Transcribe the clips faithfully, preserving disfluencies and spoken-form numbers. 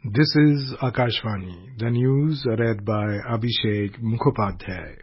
This is Akashvani. The news read by Abhishek Mukhopadhyay.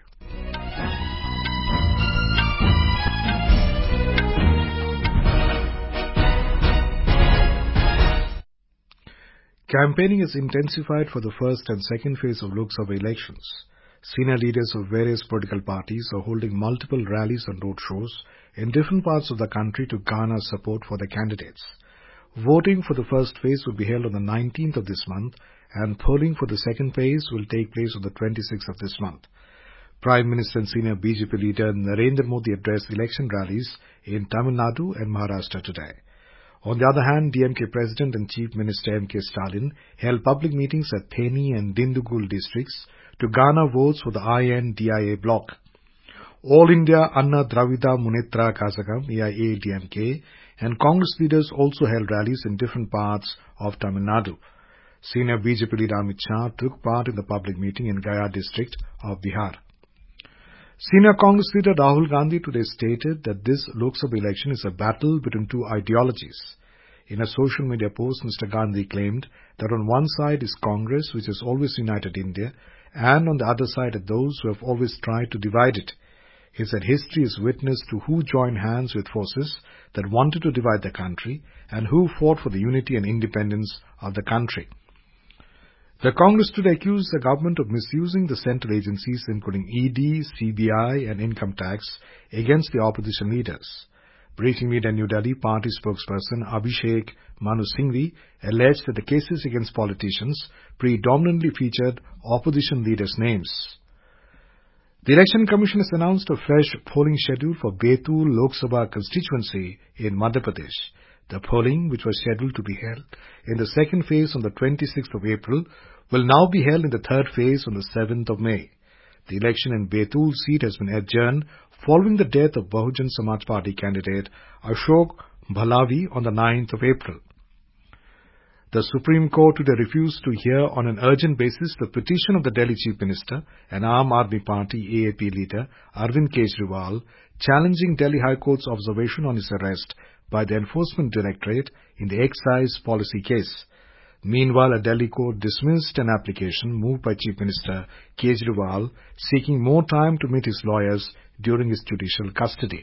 Campaigning is intensified for the first and second phase of Lok Sabha elections. Senior leaders of various political parties are holding multiple rallies and roadshows in different parts of the country to garner support for their candidates. Voting for the first phase will be held on the nineteenth of this month, and polling for the second phase will take place on the twenty-sixth of this month. Prime Minister and senior B J P leader Narendra Modi addressed election rallies in Tamil Nadu and Maharashtra today. On the other hand, D M K President and Chief Minister M K Stalin held public meetings at Theni and Dindugul districts to garner votes for the I N D I A bloc. All India Anna Dravida Munnetra Kazhagam A I A D M K and Congress leaders also held rallies in different parts of Tamil Nadu. Senior B J P leader Amit Shah took part in the public meeting in Gaya district of Bihar. Senior Congress leader Rahul Gandhi today stated that this Lok Sabha election is a battle between two ideologies. In a social media post, Mister Gandhi claimed that on one side is Congress, which has always united India, and on the other side are those who have always tried to divide it. He said history is witness to who joined hands with forces that wanted to divide the country and who fought for the unity and independence of the country. The Congress today accused the government of misusing the central agencies including E D, C B I and income tax against the opposition leaders. Briefing media in New Delhi, party spokesperson Abhishek Manu Singhvi alleged that the cases against politicians predominantly featured opposition leaders' names. The Election Commission has announced a fresh polling schedule for Betul Lok Sabha constituency in Madhya Pradesh. The polling, which was scheduled to be held in the second phase on the twenty-sixth of April, will now be held in the third phase on the seventh of May. The election in Betul seat has been adjourned following the death of Bahujan Samaj Party candidate Ashok Bhalavi on the ninth of April. The Supreme Court today refused to hear on an urgent basis the petition of the Delhi Chief Minister and Aam Aadmi Party A A P leader Arvind Kejriwal challenging Delhi High Court's observation on his arrest by the Enforcement Directorate in the excise policy case. Meanwhile, a Delhi court dismissed an application moved by Chief Minister Kejriwal seeking more time to meet his lawyers during his judicial custody.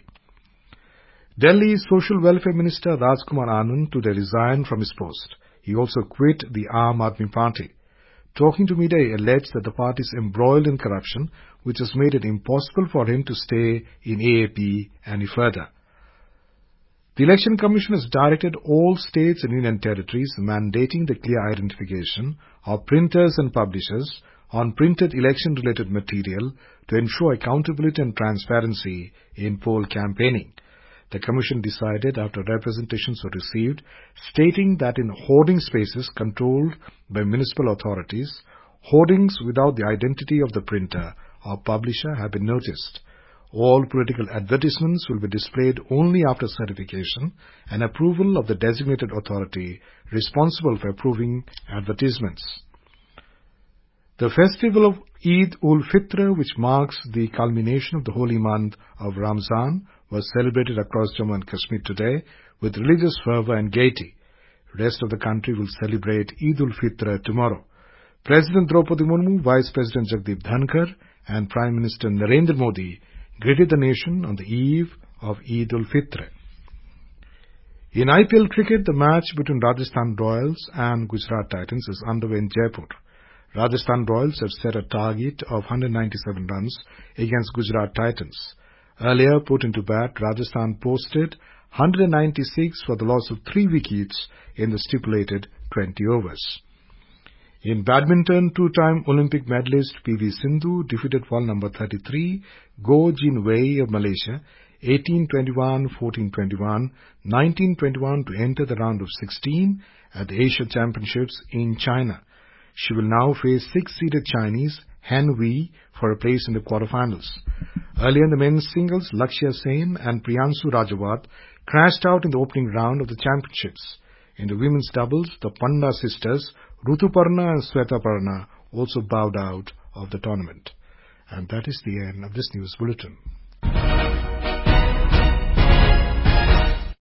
Delhi Social Welfare Minister Rajkumar Anand today resigned from his post. He also quit the Aam Aadmi Party. Talking to media, he alleged that the party is embroiled in corruption, which has made it impossible for him to stay in A A P any further. The Election Commission has directed all states and union territories mandating the clear identification of printers and publishers on printed election-related material to ensure accountability and transparency in poll campaigning. The Commission decided after representations were received stating that in hoarding spaces controlled by municipal authorities, hoardings without the identity of the printer or publisher have been noticed. All political advertisements will be displayed only after certification and approval of the designated authority responsible for approving advertisements. The festival of Eid-ul-Fitr, which marks the culmination of the holy month of Ramzan, was celebrated across Jammu and Kashmir today with religious fervor and gaiety. The rest of the country will celebrate Eid-ul-Fitr tomorrow. President Draupadi Murmu, Vice President Jagdeep Dhankar and Prime Minister Narendra Modi greeted the nation on the eve of Eid-ul-Fitr. In I P L cricket, the match between Rajasthan Royals and Gujarat Titans is underway in Jaipur. Rajasthan Royals have set a target of one hundred ninety-seven runs against Gujarat Titans. Earlier put into bat, Rajasthan posted one hundred ninety-six for the loss of three wickets in the stipulated twenty overs. In badminton, two-time Olympic medalist P V Sindhu defeated world number thirty-three, Go Jin Wei of Malaysia, eighteen twenty-one, fourteen twenty-one, nineteen twenty-one to enter the round of sixteen at the Asia Championships in China. She will now face six-seeded Chinese Han Wei for a place in the quarterfinals. Earlier in the men's singles, Lakshya Sen and Priyansu Rajawat crashed out in the opening round of the championships. In the women's doubles, the Panda sisters, Rutuparna and Swetaparna, also bowed out of the tournament. And that is the end of this news bulletin.